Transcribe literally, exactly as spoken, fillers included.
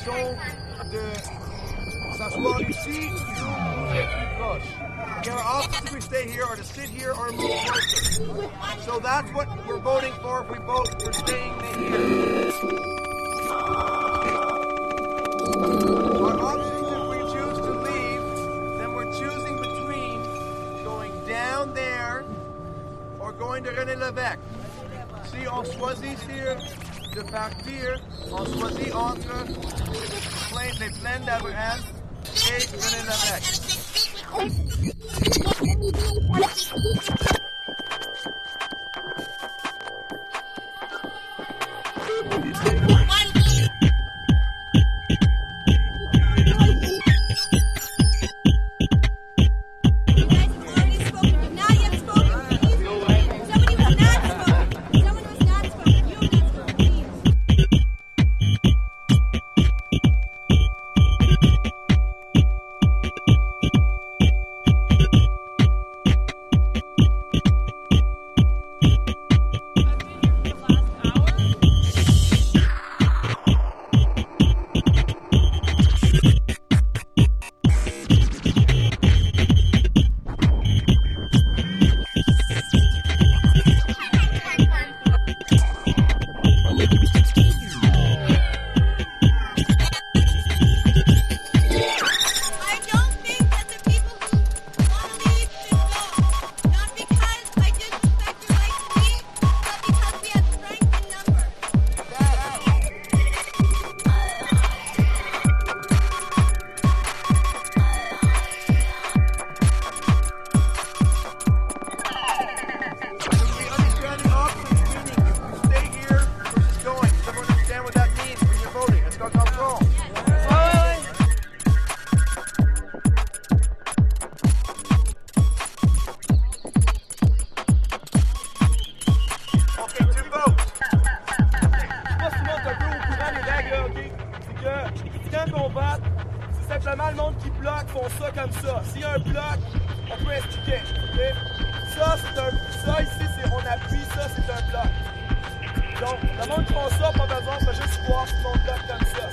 direction de s'asseoir ici ou bouger plus proche. Okay, our options if we stay here are to sit here or move closer. So that's what we're voting for if we vote for staying here. Our options if we choose to leave, then we're choosing between going down there or going to René Lévesque. Si on choisit de partir, on choisit entre plein, les plaines d'Abraham et René Lévesque. Simplement, le monde qui bloque font ça comme ça. S'il y a un bloc, on peut expliquer. Okay? Ça, c'est un, ça ici, c'est on appuie, ça, c'est un bloc. Donc, le monde qui font ça, pas besoin, on peut juste voir si le monde bloque comme ça.